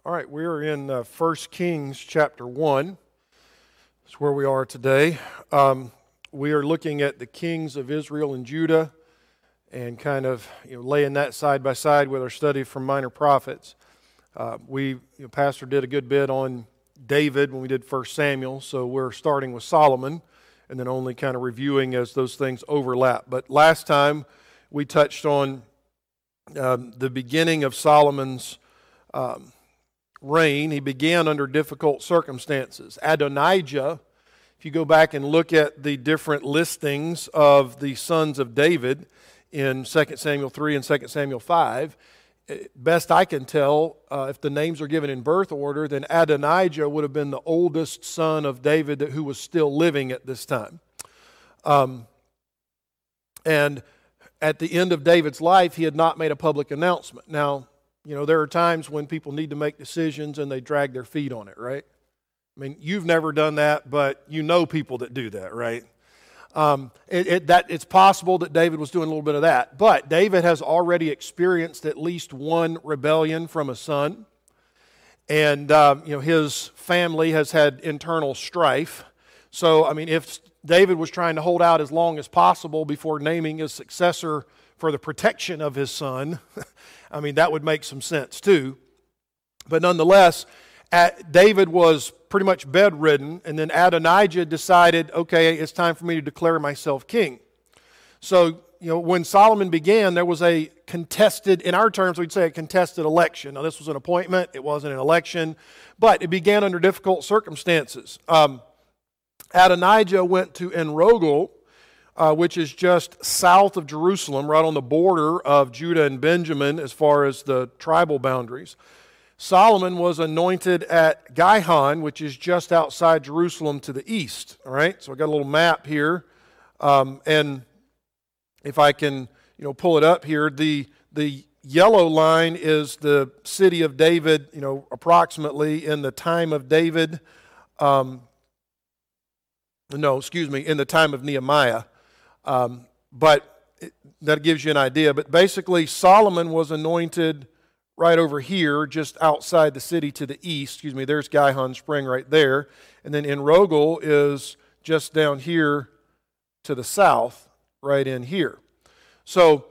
All right, we're in 1 Kings chapter 1. That's where we are today. We are looking at the kings of Israel and Judah and kind of laying that side by side with our study from Minor Prophets. Pastor did a good bit on David when we did 1 Samuel, so we're starting with Solomon and then only kind of reviewing as those things overlap. But last time we touched on the beginning of Solomon's reign. He began under difficult circumstances. Adonijah, if you go back and look at the different listings of the sons of David in 2 Samuel 3 and 2 Samuel 5, best I can tell, if the names are given in birth order, then Adonijah would have been the oldest son of David who was still living at this time. And at the end of David's life, he had not made a public announcement. Now, there are times when people need to make decisions and they drag their feet on it, right? I mean, you've never done that, but you know people that do that, right? It's possible that David was doing a little bit of that. But David has already experienced at least one rebellion from a son. And, his family has had internal strife. So, if David was trying to hold out as long as possible before naming his successor for the protection of his son, that would make some sense too. But nonetheless, David was pretty much bedridden, and then Adonijah decided, okay, it's time for me to declare myself king. So, when Solomon began, there was a contested, in our terms we'd say a contested election. Now this was an appointment, it wasn't an election, but it began under difficult circumstances. Adonijah went to Enrogel, which is just south of Jerusalem, right on the border of Judah and Benjamin as far as the tribal boundaries. Solomon was anointed at Gihon, which is just outside Jerusalem to the east. All right, so I got a little map here, and if I can, pull it up here, the yellow line is the city of David, approximately in the time of David. In the time of Nehemiah. But that gives you an idea. But basically, Solomon was anointed right over here, just outside the city to the east. There's Gihon Spring right there. And then Enrogel is just down here to the south, right in here. So,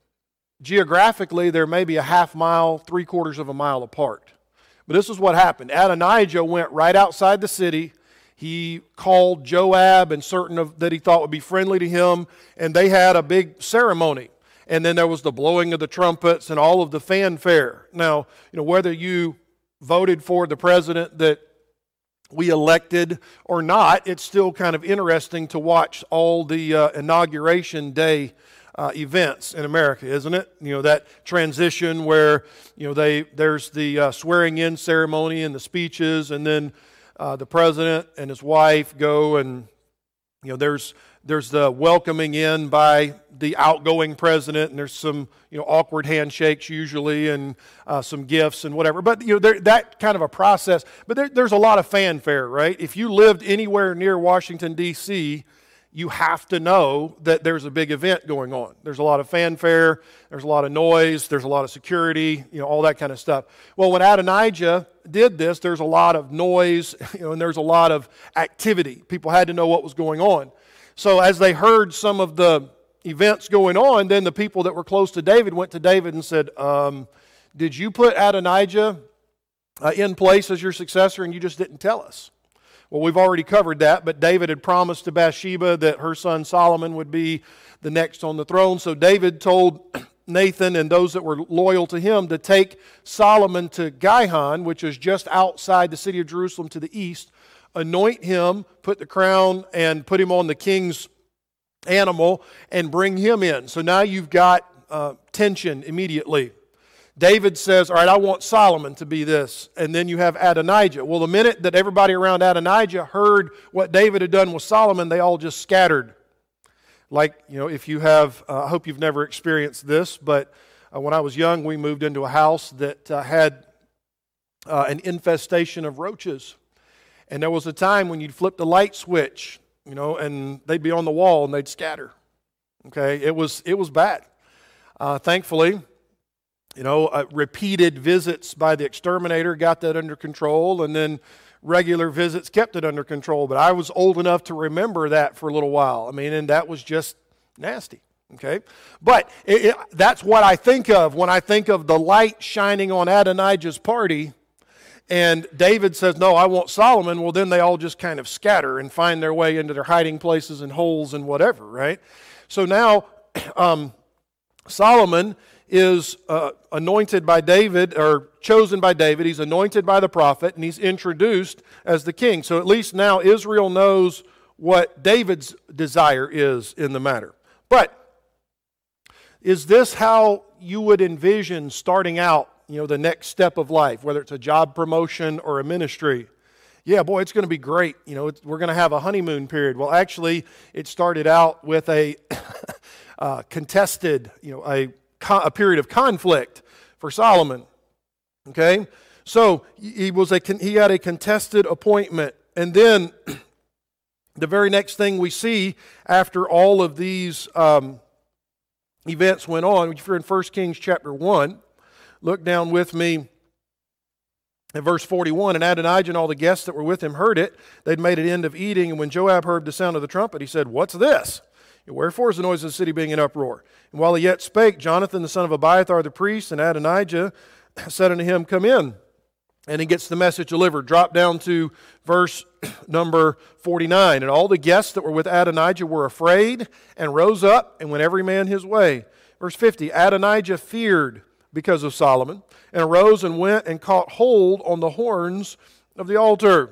geographically, there may be a half mile, 3/4 of a mile apart. But this is what happened. Adonijah went right outside the city. He called Joab and certain that he thought would be friendly to him, and they had a big ceremony. And then there was the blowing of the trumpets and all of the fanfare. Now, whether you voted for the president that we elected or not, it's still kind of interesting to watch all the inauguration day events in America, isn't it? That transition where there's the swearing-in ceremony and the speeches, and then the president and his wife go, and there's the welcoming in by the outgoing president, and there's some awkward handshakes usually, and some gifts and whatever. But that kind of a process. But there's a lot of fanfare, right? If you lived anywhere near Washington D.C., you have to know that there's a big event going on. There's a lot of fanfare, there's a lot of noise, there's a lot of security, all that kind of stuff. Well, when Adonijah did this, there's a lot of noise, and there's a lot of activity. People had to know what was going on. So as they heard some of the events going on, then the people that were close to David went to David and said, did you put Adonijah in place as your successor and you just didn't tell us? Well, we've already covered that, but David had promised to Bathsheba that her son Solomon would be the next on the throne. So David told Nathan and those that were loyal to him to take Solomon to Gihon, which is just outside the city of Jerusalem to the east, anoint him, put the crown, and put him on the king's animal, and bring him in. So now you've got tension immediately. David says, all right, I want Solomon to be this. And then you have Adonijah. Well, the minute that everybody around Adonijah heard what David had done with Solomon, they all just scattered. Like, if you have, I hope you've never experienced this, but when I was young, we moved into a house that had an infestation of roaches. And there was a time when you'd flip the light switch, and they'd be on the wall and they'd scatter. Okay, it was bad. Thankfully, Repeated visits by the exterminator got that under control, and then regular visits kept it under control. But I was old enough to remember that for a little while. And that was just nasty. Okay? But that's what I think of when I think of the light shining on Adonijah's party, and David says, no, I want Solomon. Well, then they all just kind of scatter and find their way into their hiding places and holes and whatever, right? So now Solomon is anointed by David, or chosen by David. He's anointed by the prophet, and he's introduced as the king. So at least now Israel knows what David's desire is in the matter. But is this how you would envision starting out, the next step of life, whether it's a job promotion or a ministry? Yeah, boy, it's going to be great. We're going to have a honeymoon period. Well, actually, it started out with a contested, a period of conflict for Solomon. Okay? So he had a contested appointment. And then the very next thing we see after all of these events went on, if you're in 1 Kings chapter 1, look down with me at verse 41. And Adonijah and all the guests that were with him heard it. They'd made an end of eating. And when Joab heard the sound of the trumpet, he said, "What's this? Wherefore is the noise of the city being in uproar?" And while he yet spake, Jonathan the son of Abiathar the priest and Adonijah said unto him, "Come in." And he gets the message delivered. Drop down to verse number 49. And all the guests that were with Adonijah were afraid and rose up and went every man his way. Verse 50, Adonijah feared because of Solomon and arose and went and caught hold on the horns of the altar.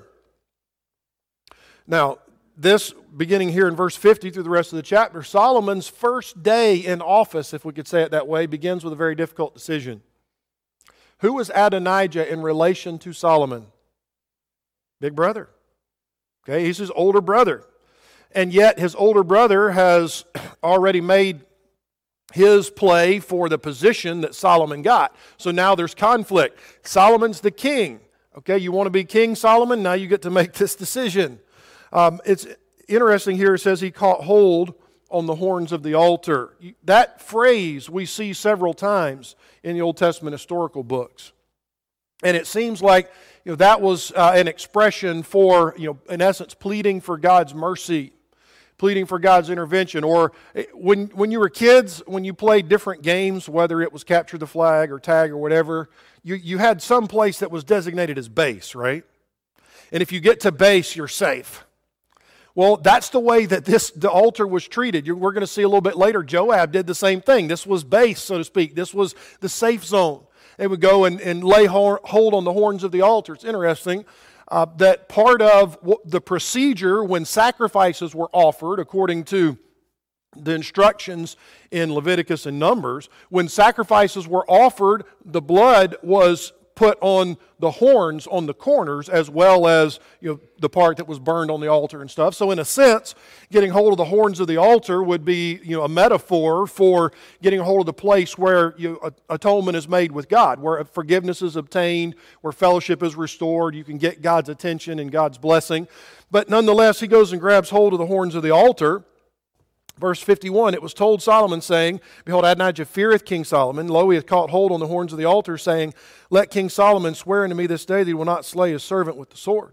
Now, this, beginning here in verse 50 through the rest of the chapter, Solomon's first day in office, if we could say it that way, begins with a very difficult decision. Who was Adonijah in relation to Solomon? Big brother. Okay, he's his older brother. And yet his older brother has already made his play for the position that Solomon got. So now there's conflict. Solomon's the king. Okay, you want to be king, Solomon? Now you get to make this decision. It's interesting here, it says he caught hold on the horns of the altar. That phrase we see several times in the Old Testament historical books. And it seems like that was an expression for, in essence, pleading for God's mercy, pleading for God's intervention. Or when you were kids, when you played different games, whether it was capture the flag or tag or whatever, you had some place that was designated as base, right? And if you get to base, you're safe. Well, that's the way that the altar was treated. We're going to see a little bit later, Joab did the same thing. This was base, so to speak. This was the safe zone. They would go and lay hold on the horns of the altar. It's interesting that part of the procedure when sacrifices were offered, according to the instructions in Leviticus and Numbers, when sacrifices were offered, the blood was put on the horns on the corners as well as the part that was burned on the altar and stuff. So in a sense, getting hold of the horns of the altar would be a metaphor for getting a hold of the place where atonement is made with God, where forgiveness is obtained, where fellowship is restored. You can get God's attention and God's blessing. But nonetheless, he goes and grabs hold of the horns of the altar. Verse 51, it was told Solomon, saying, Behold, Adonijah feareth King Solomon. Lo, he hath caught hold on the horns of the altar, saying, Let King Solomon swear unto me this day that he will not slay his servant with the sword.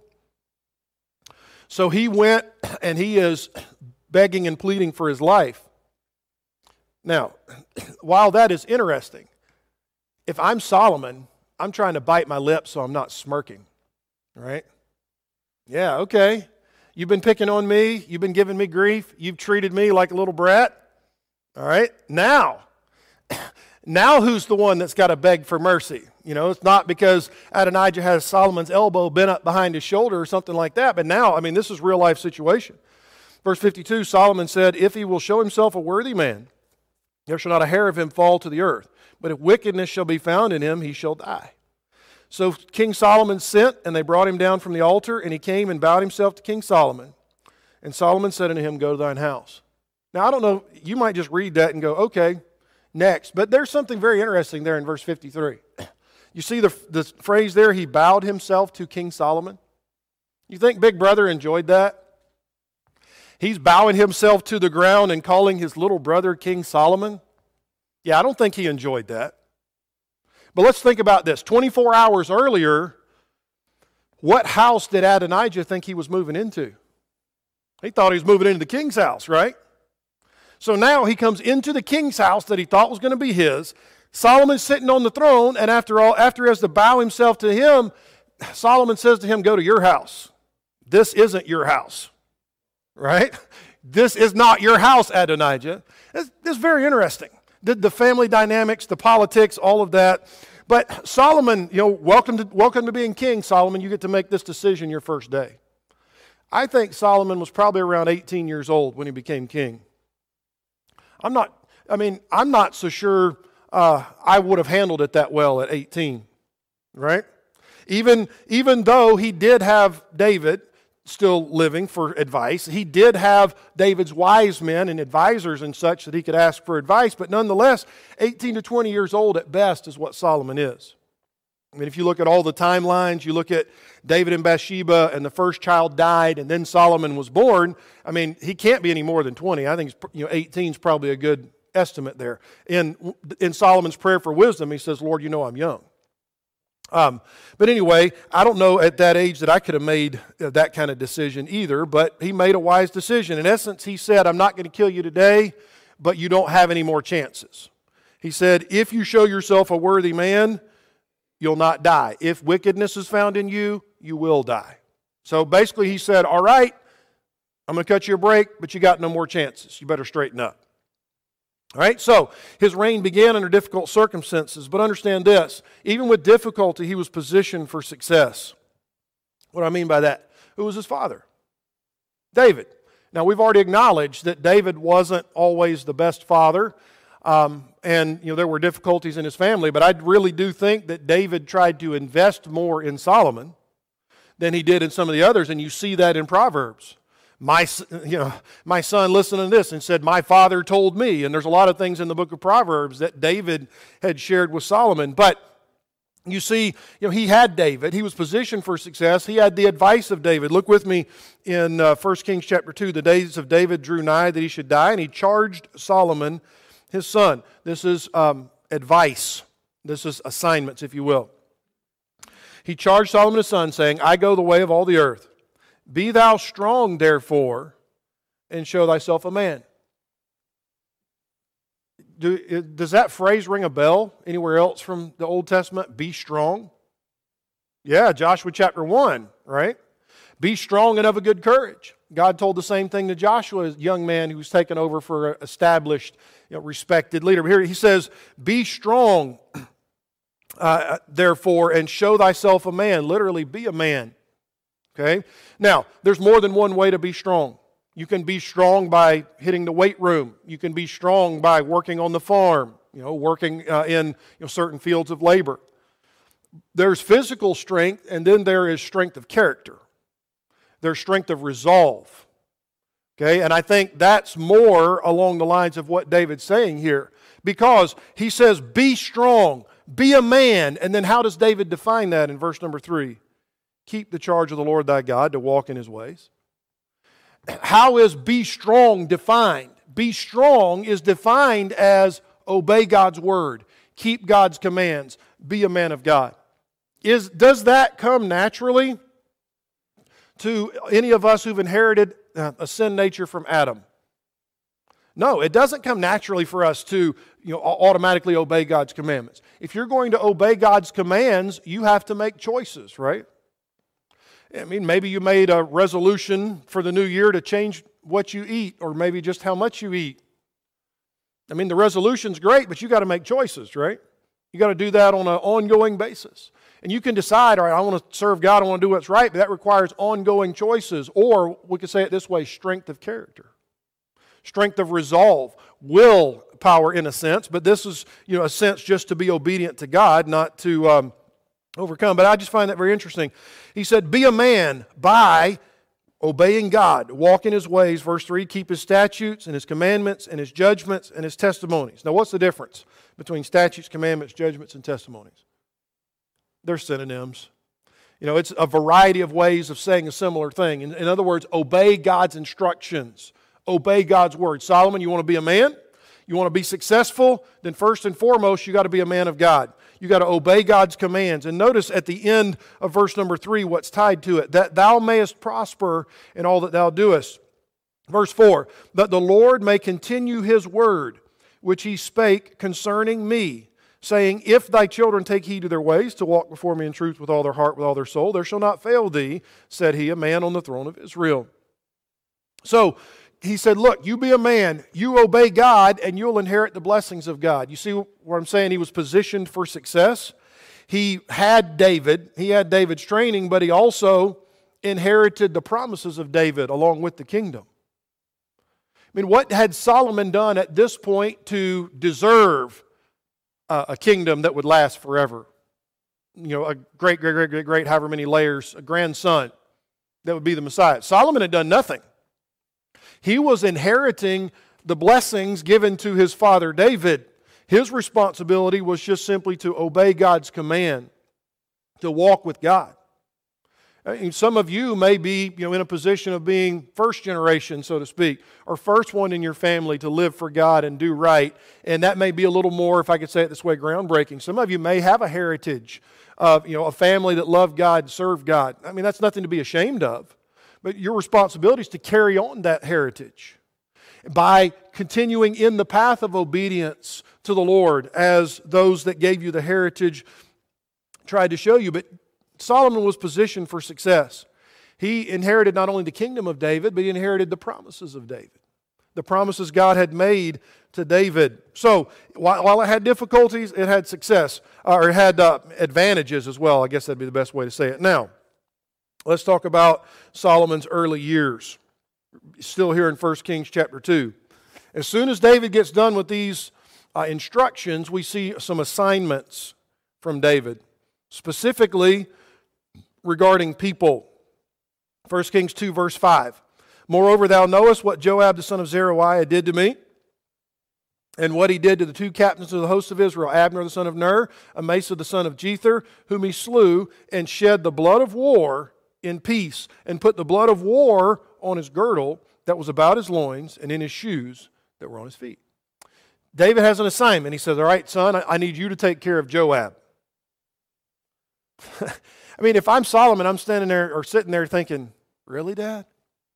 So he went and he is begging and pleading for his life. Now, while that is interesting, if I'm Solomon, I'm trying to bite my lips so I'm not smirking. Right? Yeah, okay. You've been picking on me. You've been giving me grief. You've treated me like a little brat. All right? Now who's the one that's got to beg for mercy? It's not because Adonijah has Solomon's elbow bent up behind his shoulder or something like that. But now, this is a real life situation. Verse 52, Solomon said, If he will show himself a worthy man, there shall not a hair of him fall to the earth. But if wickedness shall be found in him, he shall die. So King Solomon sent, and they brought him down from the altar, and he came and bowed himself to King Solomon. And Solomon said unto him, Go to thine house. Now, I don't know, you might just read that and go, okay, next. But there's something very interesting there in verse 53. You see the phrase there, he bowed himself to King Solomon? You think Big Brother enjoyed that? He's bowing himself to the ground and calling his little brother King Solomon? Yeah, I don't think he enjoyed that. But let's think about this. 24 hours earlier, what house did Adonijah think he was moving into? He thought he was moving into the king's house, right? So now he comes into the king's house that he thought was going to be his. Solomon's sitting on the throne, and after he has to bow himself to him, Solomon says to him, go to your house. This isn't your house, right? This is not your house, Adonijah. It's very interesting. The family dynamics, the politics, all of that. But Solomon, welcome to being king, Solomon. You get to make this decision your first day. I think Solomon was probably around 18 years old when he became king. I'm not so sure I would have handled it that well at 18, right? Even though he did have David still living for advice, he did have David's wise men and advisors and such that he could ask for advice, but nonetheless, 18 to 20 years old at best is what Solomon is. I mean, if you look at all the timelines, you look at David and Bathsheba, and the first child died, and then Solomon was born. I mean, he can't be any more than 20. I think 18 is probably a good estimate there. In Solomon's prayer for wisdom, he says, Lord, you know I'm young. But anyway, I don't know at that age that I could have made that kind of decision either, but he made a wise decision. In essence, he said, I'm not going to kill you today, but you don't have any more chances. He said, if you show yourself a worthy man, you'll not die. If wickedness is found in you, you will die. So basically he said, all right, I'm going to cut you a break, but you got no more chances. You better straighten up. All right, so his reign began under difficult circumstances, but understand this, even with difficulty, he was positioned for success. What do I mean by that? Who was his father? David. Now, we've already acknowledged that David wasn't always the best father, and there were difficulties in his family, but I really do think that David tried to invest more in Solomon than he did in some of the others, and you see that in Proverbs. My son listened to this and said, my father told me. And there's a lot of things in the book of Proverbs that David had shared with Solomon. But you see, he had David. He was positioned for success. He had the advice of David. Look with me in 1 Kings chapter 2. The days of David drew nigh that he should die, and he charged Solomon, his son. This is advice. This is assignments, if you will. He charged Solomon his son, saying, I go the way of all the earth. Be thou strong, therefore, and show thyself a man. Does that phrase ring a bell anywhere else from the Old Testament? Be strong? Yeah, Joshua chapter 1, right? Be strong and of a good courage. God told the same thing to Joshua, a young man who was taken over for an established, respected leader. But here he says, be strong, therefore, and show thyself a man. Literally, be a man. Okay? Now, there's more than one way to be strong. You can be strong by hitting the weight room. You can be strong by working on the farm, working in certain fields of labor. There's physical strength, and then there is strength of character. There's strength of resolve. Okay? And I think that's more along the lines of what David's saying here. Because he says, be strong, be a man. And then how does David define that in verse number 3? Keep the charge of the Lord thy God to walk in his ways. How is be strong defined? Be strong is defined as obey God's word, keep God's commands, be a man of God. Does that come naturally to any of us who've inherited a sin nature from Adam? No, it doesn't come naturally for us to automatically obey God's commandments. If you're going to obey God's commands, you have to make choices, right? I mean, maybe you made a resolution for the new year to change what you eat, or maybe just how much you eat. I mean, the resolution's great, but you got to make choices, right? You got to do that on an ongoing basis. And you can decide, all right, I want to serve God, I want to do what's right, but that requires ongoing choices. Or we could say it this way, strength of character. Strength of resolve. Will power in a sense, but this is, a sense just to be obedient to God, not to overcome. But I just find that very interesting. He said, be a man by obeying God, walk in his ways, verse 3, keep his statutes and his commandments and his judgments and his testimonies. Now, what's the difference between statutes, commandments, judgments, and testimonies? They're synonyms. It's a variety of ways of saying a similar thing. In other words, obey God's instructions. Obey God's word. Solomon, you want to be a man? You want to be successful? Then first and foremost, you got to be a man of God. You got to obey God's commands. And notice at the end of verse number 3 what's tied to it. That thou mayest prosper in all that thou doest. Verse 4, that the Lord may continue His word, which He spake concerning me, saying, if thy children take heed to their ways, to walk before me in truth with all their heart, with all their soul, there shall not fail thee, said He, a man on the throne of Israel. So, He said, look, you be a man, you obey God, and you'll inherit the blessings of God. You see what I'm saying? He was positioned for success. He had David's training, but he also inherited the promises of David along with the kingdom. I mean, what had Solomon done at this point to deserve a kingdom that would last forever? You know, a great, however many layers, a grandson that would be the Messiah. Solomon had done nothing. He was inheriting the blessings given to his father David. His responsibility was just simply to obey God's command, to walk with God. Some of you may be, in a position of being first generation, so to speak, or first one in your family to live for God and do right. And that may be a little more, if I could say it this way, groundbreaking. Some of you may have a heritage of, a family that loved God, served God. I mean, that's nothing to be ashamed of. But your responsibility is to carry on that heritage by continuing in the path of obedience to the Lord as those that gave you the heritage tried to show you. But Solomon was positioned for success. He inherited not only the kingdom of David, but he inherited the promises of David. The promises God had made to David. So, while it had difficulties, it had success, or it had advantages as well. I guess that'd be the best way to say it. Now, let's talk about Solomon's early years. Still here in 1 Kings chapter 2. As soon as David gets done with these instructions, we see some assignments from David. Specifically, regarding people. 1 Kings 2 verse 5. Moreover, thou knowest what Joab the son of Zeruiah did to me, and what he did to the two captains of the host of Israel, Abner the son of Ner, Amasa the son of Jether, whom he slew, and shed the blood of war in peace, and put the blood of war on his girdle that was about his loins, and in his shoes that were on his feet. David has an assignment. He says, all right, son, I need you to take care of Joab. I mean, if I'm Solomon, I'm standing there or sitting there thinking, really, Dad?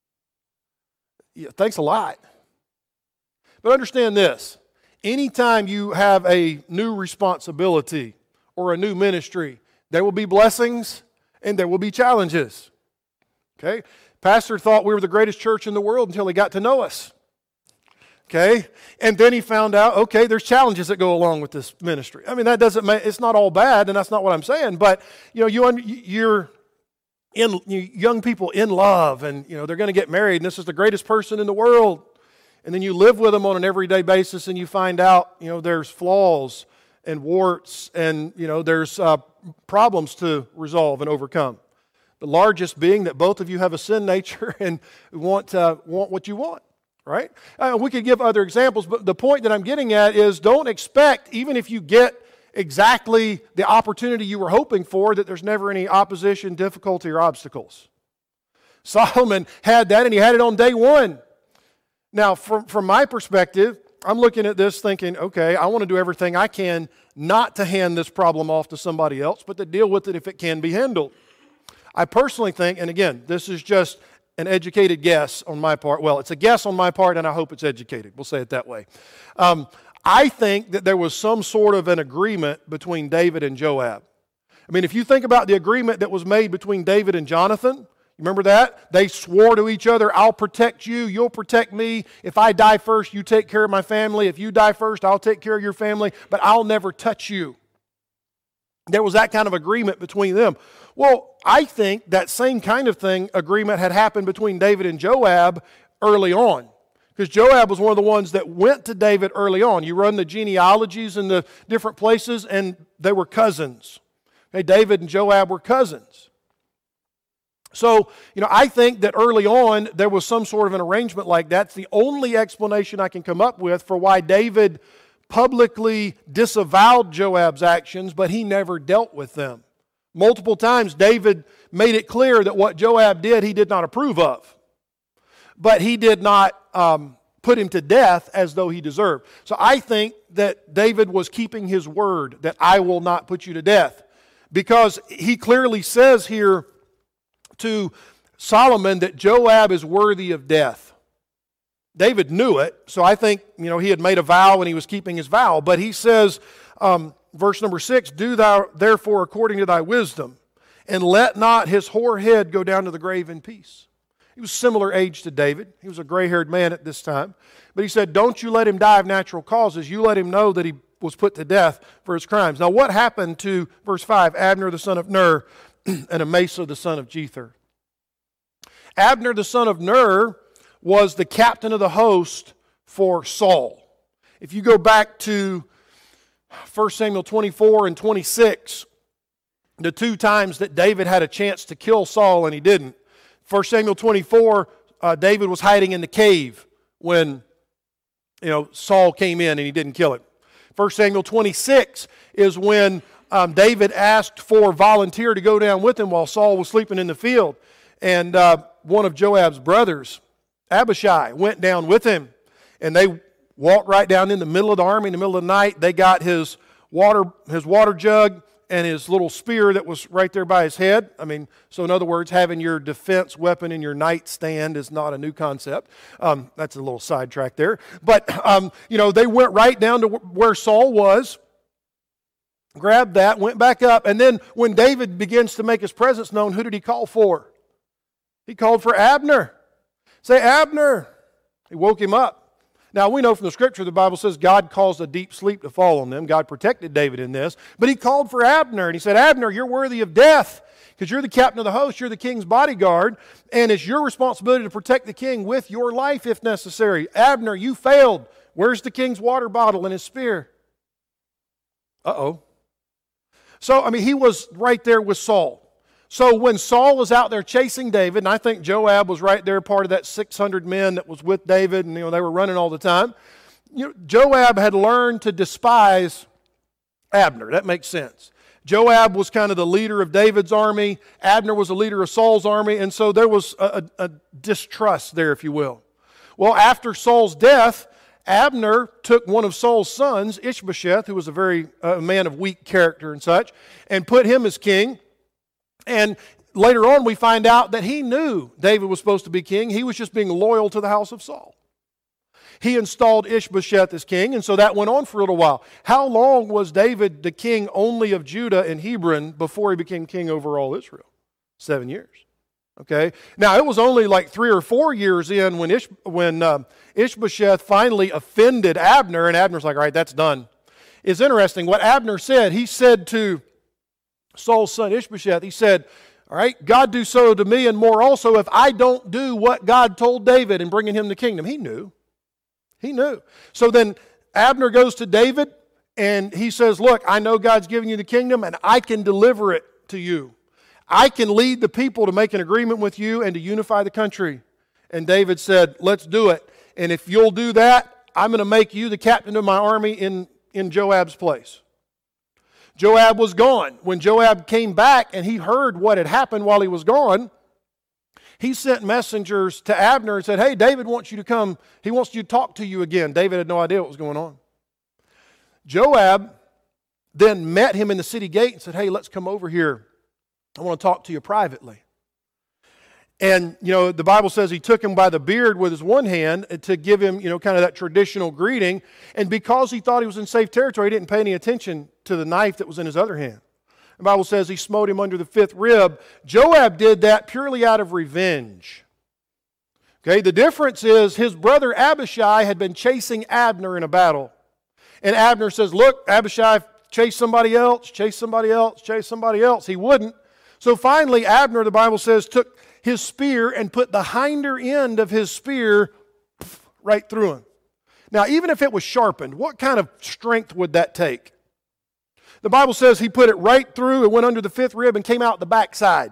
Yeah, thanks a lot. But understand this. Anytime you have a new responsibility or a new ministry, there will be blessings and there will be challenges. Okay? Pastor thought we were the greatest church in the world until he got to know us. Okay? And then he found out, okay, there's challenges that go along with this ministry. I mean, that doesn't make, it's not all bad, and that's not what I'm saying, but, you're young people in love, and, they're going to get married, and this is the greatest person in the world. And then you live with them on an everyday basis, and you find out, there's flaws and warts, and, there's problems to resolve and overcome. The largest being that both of you have a sin nature and want what you want. Right? We could give other examples, but the point that I'm getting at is don't expect, even if you get exactly the opportunity you were hoping for, that there's never any opposition, difficulty, or obstacles. Solomon had that, and he had it on day one. Now, from my perspective, I'm looking at this thinking, okay, I want to do everything I can not to hand this problem off to somebody else, but to deal with it if it can be handled. I personally think, and again, this is just an educated guess on my part. Well, it's a guess on my part, and I hope it's educated. We'll say it that way. I think that there was some sort of an agreement between David and Joab. I mean, if you think about the agreement that was made between David and Jonathan, you remember that? They swore to each other, I'll protect you, you'll protect me. If I die first, you take care of my family. If you die first, I'll take care of your family, but I'll never touch you. There was that kind of agreement between them. Well, I think that same kind of agreement had happened between David and Joab early on. Because Joab was one of the ones that went to David early on. You run the genealogies in the different places, and they were cousins. Okay, David and Joab were cousins. So, I think that early on there was some sort of an arrangement like that. It's the only explanation I can come up with for why David publicly disavowed Joab's actions, but he never dealt with them. Multiple times David made it clear that what Joab did he did not approve of. But he did not put him to death as though he deserved. So I think that David was keeping his word, that I will not put you to death. Because he clearly says here to Solomon that Joab is worthy of death. David knew it, so I think he had made a vow and he was keeping his vow. But he says, verse number 6, do thou therefore according to thy wisdom, and let not his hoar head go down to the grave in peace. He was similar age to David. He was a gray-haired man at this time. But he said, don't you let him die of natural causes. You let him know that he was put to death for his crimes. Now what happened to, verse 5, Abner the son of Ner and Amasa the son of Jether? Abner the son of Ner was the captain of the host for Saul. If you go back to 1 Samuel 24 and 26, the two times that David had a chance to kill Saul and he didn't. 1 Samuel 24, David was hiding in the cave when Saul came in and he didn't kill him. 1 Samuel 26 is when David asked for a volunteer to go down with him while Saul was sleeping in the field. And one of Joab's brothers, Abishai, went down with him. And they walked right down in the middle of the army in the middle of the night. They got his water jug and his little spear that was right there by his head. So in other words, having your defense weapon in your nightstand is not a new concept. That's a little sidetrack there. But, they went right down to where Saul was, grabbed that, went back up, and then when David begins to make his presence known, who did he call for? He called for Abner. Say, Abner. He woke him up. Now, we know from the Scripture, the Bible says God caused a deep sleep to fall on them. God protected David in this. But he called for Abner, and he said, Abner, you're worthy of death because you're the captain of the host. You're the king's bodyguard, and it's your responsibility to protect the king with your life if necessary. Abner, you failed. Where's the king's water bottle and his spear? Uh-oh. So, he was right there with Saul. So when Saul was out there chasing David, and I think Joab was right there, part of that 600 men that was with David, and they were running all the time. Joab had learned to despise Abner. That makes sense. Joab was kind of the leader of David's army. Abner was the leader of Saul's army, and so there was a distrust there, if you will. Well, after Saul's death, Abner took one of Saul's sons, Ishbosheth, who was a man of weak character and such, and put him as king. And later on, we find out that he knew David was supposed to be king. He was just being loyal to the house of Saul. He installed Ishbosheth as king, and so that went on for a little while. How long was David the king only of Judah and Hebron before he became king over all Israel? 7 years. Okay. Now, it was only like 3 or 4 years in when Ishbosheth finally offended Abner, and Abner's like, all right, that's done. It's interesting what Abner said. He said to Saul's son Ishbosheth, he said, all right, God do so to me and more also if I don't do what God told David in bringing him the kingdom. He knew. So then Abner goes to David and he says, look, I know God's giving you the kingdom and I can deliver it to you. I can lead the people to make an agreement with you and to unify the country. And David said, let's do it. And if you'll do that, I'm going to make you the captain of my army in Joab's place. Joab was gone. When Joab came back and he heard what had happened while he was gone, he sent messengers to Abner and said, hey, David wants you to come. He wants you to talk to you again. David had no idea what was going on. Joab then met him in the city gate and said, hey, let's come over here. I want to talk to you privately. And, the Bible says he took him by the beard with his one hand to give him, kind of that traditional greeting. And because he thought he was in safe territory, he didn't pay any attention to the knife that was in his other hand. The Bible says he smote him under the 5th rib. Joab did that purely out of revenge. Okay, the difference is his brother Abishai had been chasing Abner in a battle. And Abner says, look, Abishai, chase somebody else, chase somebody else, chase somebody else. He wouldn't. So finally, Abner, the Bible says, took his spear and put the hinder end of his spear right through him. Now, even if it was sharpened, what kind of strength would that take? The Bible says he put it right through, it went under the 5th rib and came out the backside.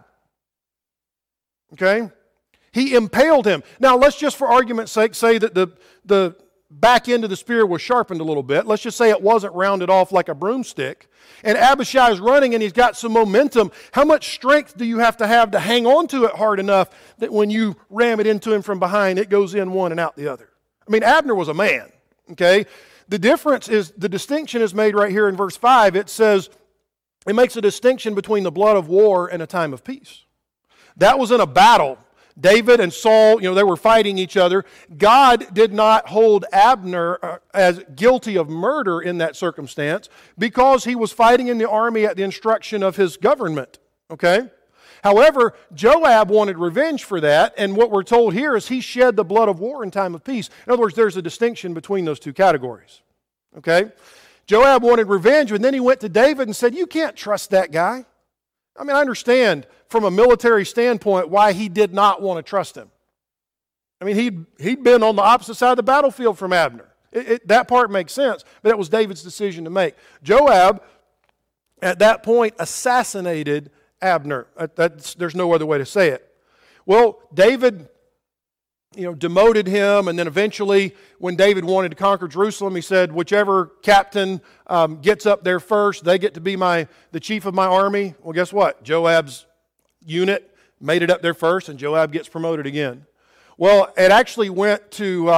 Okay? He impaled him. Now, let's just for argument's sake say that the back end of the spear was sharpened a little bit. Let's just say it wasn't rounded off like a broomstick. And Abishai is running and he's got some momentum. How much strength do you have to hang on to it hard enough that when you ram it into him from behind, it goes in one and out the other? Abner was a man, okay? The difference is, the distinction is made right here in verse 5. It says, it makes a distinction between the blood of war and a time of peace. That was in a battle. David and Saul, they were fighting each other. God did not hold Abner as guilty of murder in that circumstance because he was fighting in the army at the instruction of his government. Okay? However, Joab wanted revenge for that, and what we're told here is he shed the blood of war in time of peace. In other words, there's a distinction between those two categories. Okay? Joab wanted revenge, and then he went to David and said, you can't trust that guy. I mean, I understand from a military standpoint why he did not want to trust him. I mean, he'd been on the opposite side of the battlefield from Abner. That part makes sense, but that was David's decision to make. Joab, at that point, assassinated Abner. There's no other way to say it. Well, David, demoted him, and then eventually, when David wanted to conquer Jerusalem, he said, whichever captain gets up there first, they get to be the chief of my army. Well, guess what? Joab's unit made it up there first, and Joab gets promoted again. Well, it actually went to,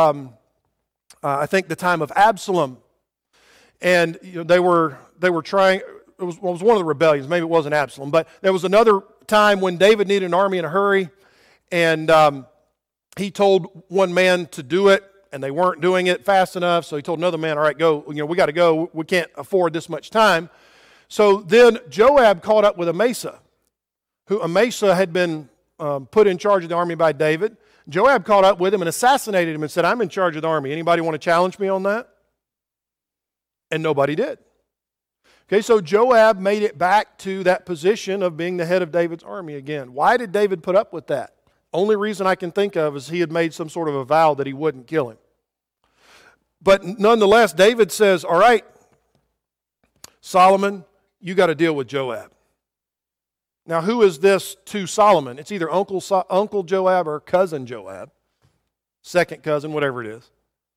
I think, the time of Absalom, and they were trying. It was one of the rebellions. Maybe it wasn't Absalom, but there was another time when David needed an army in a hurry, and he told one man to do it, and they weren't doing it fast enough, so he told another man, all right, go, we got to go. We can't afford this much time. So then Joab caught up with Amasa, who Amasa had been put in charge of the army by David. Joab caught up with him and assassinated him and said, I'm in charge of the army. Anybody want to challenge me on that? And nobody did. Okay, so Joab made it back to that position of being the head of David's army again. Why did David put up with that? Only reason I can think of is he had made some sort of a vow that he wouldn't kill him. But nonetheless, David says, all right, Solomon, you got to deal with Joab. Now, who is this to Solomon? It's either Uncle Joab or cousin Joab. Second cousin, whatever it is.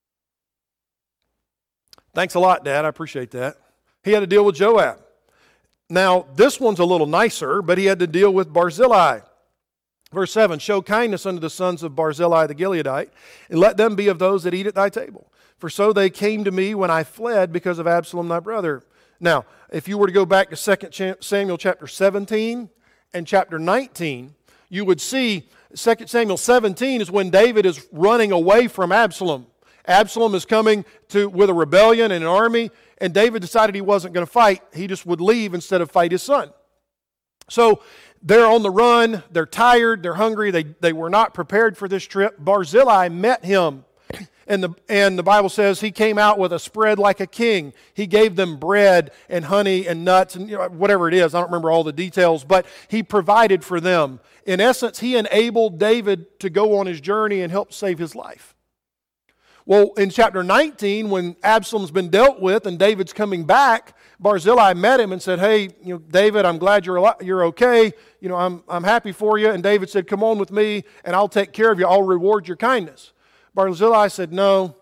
Thanks a lot, Dad. I appreciate that. He had to deal with Joab. Now, this one's a little nicer, but he had to deal with Barzillai. Verse 7, show kindness unto the sons of Barzillai the Gileadite, and let them be of those that eat at thy table. For so they came to me when I fled because of Absalom thy brother. Now, if you were to go back to 2 Samuel chapter 17 and chapter 19, you would see 2 Samuel 17 is when David is running away from Absalom. Absalom is coming with a rebellion and an army, and David decided he wasn't going to fight. He just would leave instead of fight his son. So they're on the run, they're tired, they're hungry, they were not prepared for this trip. Barzillai met him, and the Bible says he came out with a spread like a king. He gave them bread and honey and nuts and whatever it is. I don't remember all the details, but he provided for them. In essence, he enabled David to go on his journey and help save his life. Well, in chapter 19, when Absalom's been dealt with and David's coming back, Barzillai met him and said, hey, David, I'm glad you're okay. I'm happy for you. And David said, come on with me and I'll take care of you. I'll reward your kindness. Barzillai said, no,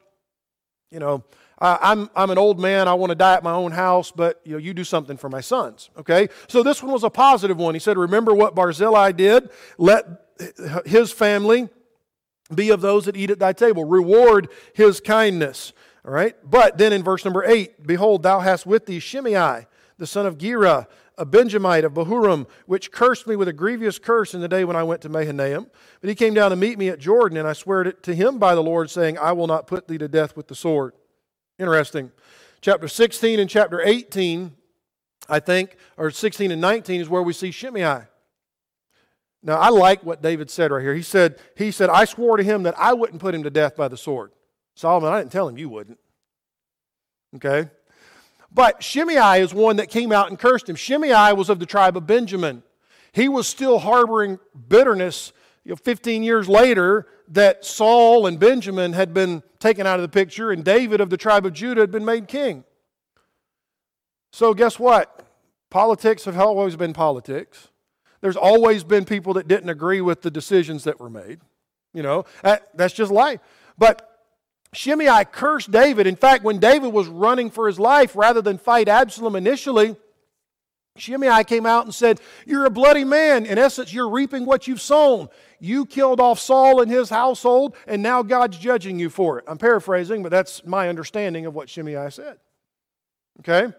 I'm an old man. I want to die at my own house, but you do something for my sons. Okay? So this one was a positive one. He said, remember what Barzillai did. Let his family be of those that eat at thy table. Reward his kindness. All right? But then in verse number 8, behold, thou hast with thee Shimei, the son of Gera, a Benjamite of Bahurim, which cursed me with a grievous curse in the day when I went to Mahanaim. But he came down to meet me at Jordan, and I swore it to him by the Lord, saying, I will not put thee to death with the sword. Interesting. Chapter 16 and chapter 18, I think, or 16 and 19 is where we see Shimei. Now, I like what David said right here. He said, I swore to him that I wouldn't put him to death by the sword. Solomon, I didn't tell him you wouldn't. Okay? But Shimei is one that came out and cursed him. Shimei was of the tribe of Benjamin. He was still harboring bitterness 15 years later that Saul and Benjamin had been taken out of the picture and David of the tribe of Judah had been made king. So guess what? Politics have always been politics. There's always been people that didn't agree with the decisions that were made. That's just life. But Shimei cursed David. In fact, when David was running for his life, rather than fight Absalom initially, Shimei came out and said, "You're a bloody man. In essence, you're reaping what you've sown. You killed off Saul and his household, and now God's judging you for it." I'm paraphrasing, but that's my understanding of what Shimei said. Okay?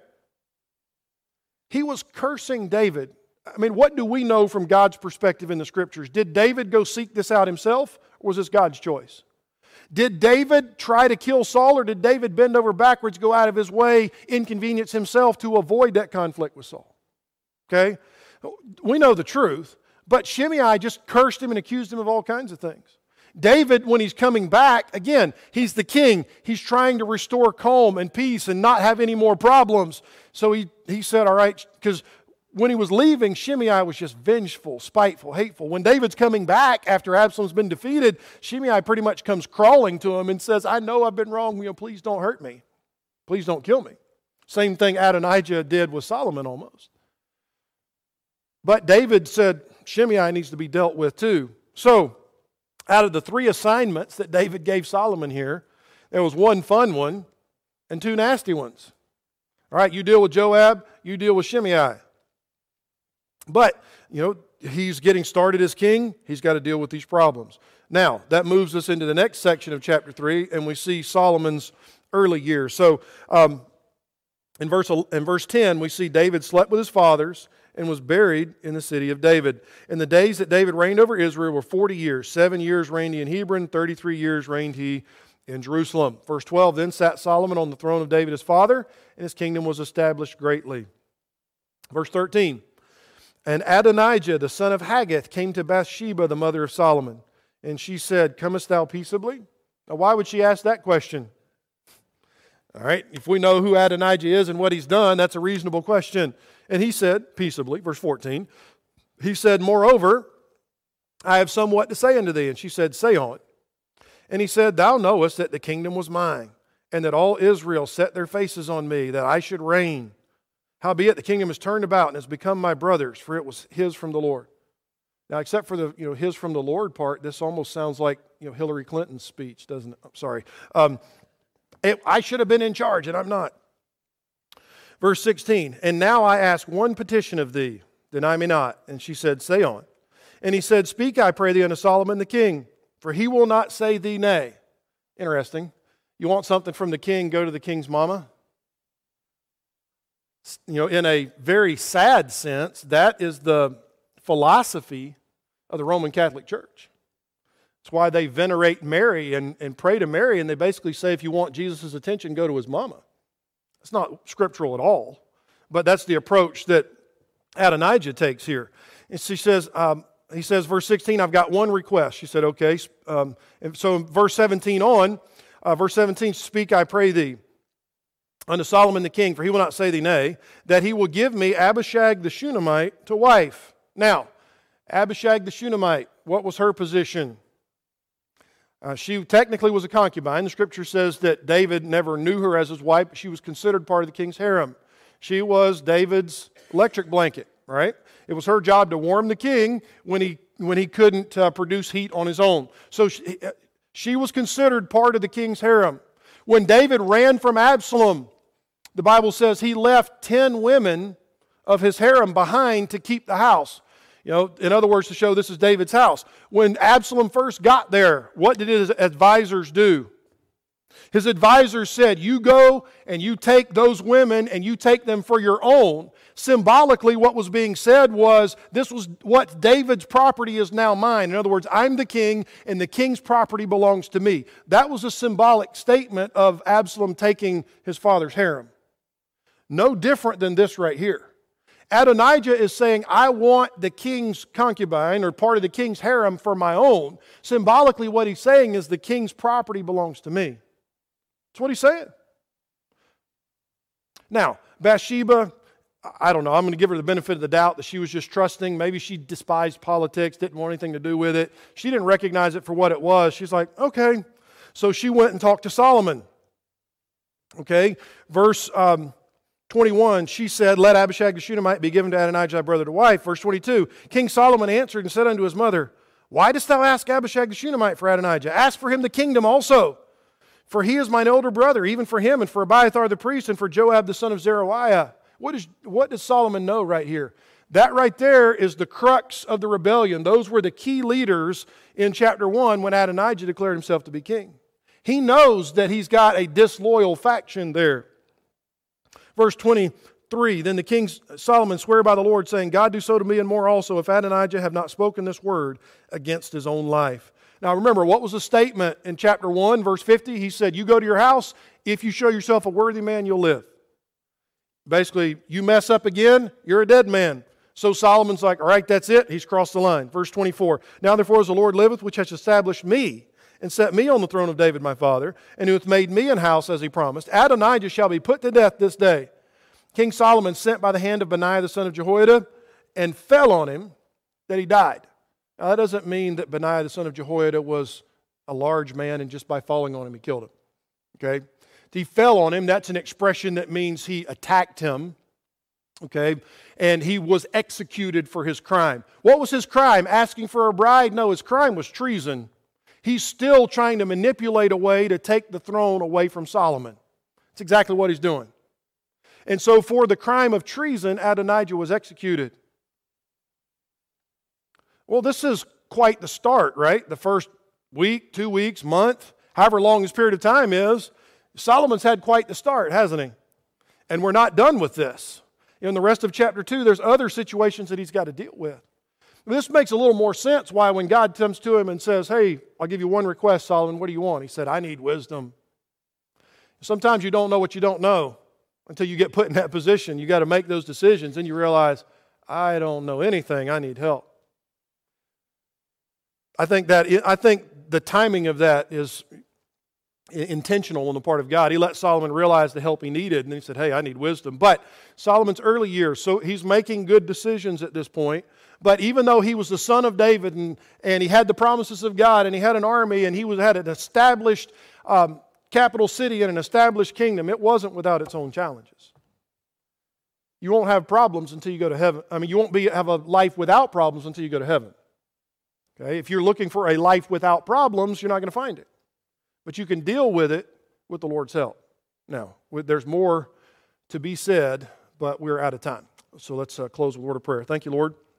He was cursing David. I mean, what do we know from God's perspective in the Scriptures? Did David go seek this out himself, or was this God's choice? Did David try to kill Saul, or did David bend over backwards, go out of his way, inconvenience himself to avoid that conflict with Saul? Okay? We know the truth, but Shimei just cursed him and accused him of all kinds of things. David, when he's coming back, again, he's the king. He's trying to restore calm and peace and not have any more problems. So he said, all right, because when he was leaving, Shimei was just vengeful, spiteful, hateful. When David's coming back after Absalom's been defeated, Shimei pretty much comes crawling to him and says, "I know I've been wrong. Please don't hurt me. Please don't kill me." Same thing Adonijah did with Solomon almost. But David said, Shimei needs to be dealt with too. So, out of the 3 assignments that David gave Solomon here, there was one fun one and 2 nasty ones. All right, you deal with Joab, you deal with Shimei. But, he's getting started as king. He's got to deal with these problems. Now, that moves us into the next section of chapter 3, and we see Solomon's early years. So, in verse 10, we see David slept with his fathers and was buried in the city of David. And the days that David reigned over Israel were 40 years. 7 years reigned he in Hebron, 33 years reigned he in Jerusalem. Verse 12, then sat Solomon on the throne of David his father, and his kingdom was established greatly. Verse 13, and Adonijah, the son of Haggith, came to Bathsheba, the mother of Solomon. And she said, comest thou peaceably? Now, why would she ask that question? All right, if we know who Adonijah is and what he's done, that's a reasonable question. And he said, peaceably, verse 14, he said, moreover, I have somewhat to say unto thee. And she said, say on. And he said, thou knowest that the kingdom was mine, and that all Israel set their faces on me, that I should reign. Howbeit the kingdom is turned about and has become my brother's, for it was his from the Lord. Now, except for the his from the Lord part, this almost sounds like Hillary Clinton's speech, doesn't it? I'm sorry. I should have been in charge, and I'm not. Verse 16, and now I ask one petition of thee, that I may not. And she said, say on. And he said, speak, I pray thee, unto Solomon the king, for he will not say thee nay. Interesting. You want something from the king, go to the king's mama. In a very sad sense, that is the philosophy of the Roman Catholic Church. It's why they venerate Mary and pray to Mary, and they basically say if you want Jesus' attention, go to his mama. It's not scriptural at all, but that's the approach that Adonijah takes here. And she says, he says, verse 16, I've got one request. She said, okay. And so in verse 17 on, verse 17, speak, I pray thee, unto Solomon the king, for he will not say thee nay, that he will give me Abishag the Shunammite to wife. Now, Abishag the Shunammite, what was her position? She technically was a concubine. The scripture says that David never knew her as his wife, but she was considered part of the king's harem. She was David's electric blanket, right? It was her job to warm the king when he couldn't produce heat on his own. So she was considered part of the king's harem. When David ran from Absalom, the Bible says he left 10 women of his harem behind to keep the house. In other words, to show this is David's house. When Absalom first got there, what did his advisors do? His advisors said, you go and you take those women and you take them for your own. Symbolically, what was being said was, this was what David's property is now mine. In other words, I'm the king and the king's property belongs to me. That was a symbolic statement of Absalom taking his father's harem. No different than this right here. Adonijah is saying, I want the king's concubine or part of the king's harem for my own. Symbolically, what he's saying is the king's property belongs to me. That's what he's saying. Now, Bathsheba, I don't know. I'm going to give her the benefit of the doubt that she was just trusting. Maybe she despised politics, didn't want anything to do with it. She didn't recognize it for what it was. She's like, okay. So she went and talked to Solomon. Okay, verse 21, she said, let Abishag the Shunammite be given to Adonijah thy brother to wife. Verse 22, King Solomon answered and said unto his mother, why dost thou ask Abishag the Shunammite for Adonijah? Ask for him the kingdom also. For he is mine elder brother, even for him and for Abiathar the priest and for Joab the son of Zeruiah. What does Solomon know right here? That right there is the crux of the rebellion. Those were the key leaders in chapter 1 when Adonijah declared himself to be king. He knows that he's got a disloyal faction there. Verse 23, then the king Solomon sware by the Lord, saying, God do so to me and more also, if Adonijah have not spoken this word against his own life. Now remember, what was the statement in chapter 1, verse 50? He said, you go to your house, if you show yourself a worthy man, you'll live. Basically, you mess up again, you're a dead man. So Solomon's like, all right, that's it. He's crossed the line. Verse 24, now therefore as the Lord liveth, which has established me, and set me on the throne of David my father, and who hath made me an house as he promised, Adonijah shall be put to death this day. King Solomon sent by the hand of Benaiah the son of Jehoiada, and fell on him that he died. Now that doesn't mean that Benaiah the son of Jehoiada was a large man, and just by falling on him he killed him. Okay? He fell on him, that's an expression that means he attacked him. Okay? And he was executed for his crime. What was his crime? Asking for a bride? No, his crime was treason. He's still trying to manipulate a way to take the throne away from Solomon. That's exactly what he's doing. And so for the crime of treason, Adonijah was executed. Well, this is quite the start, right? The first week, 2 weeks, month, however long this period of time is, Solomon's had quite the start, hasn't he? And we're not done with this. In the rest of chapter 2, there's other situations that he's got to deal with. This makes a little more sense why when God comes to him and says, hey, I'll give you one request, Solomon, what do you want? He said, I need wisdom. Sometimes you don't know what you don't know until you get put in that position. You got to make those decisions and you realize, I don't know anything, I need help. I think the timing of that is intentional on the part of God. He let Solomon realize the help he needed, and he said, hey, I need wisdom. But Solomon's early years, so he's making good decisions at this point. But even though he was the son of David and he had the promises of God and he had an army and had an established capital city and an established kingdom, it wasn't without its own challenges. You won't have problems until you go to heaven. I mean, you won't have a life without problems until you go to heaven. Okay? If you're looking for a life without problems, you're not going to find it. But you can deal with it with the Lord's help. Now, there's more to be said, but we're out of time. So let's close with a word of prayer. Thank you, Lord,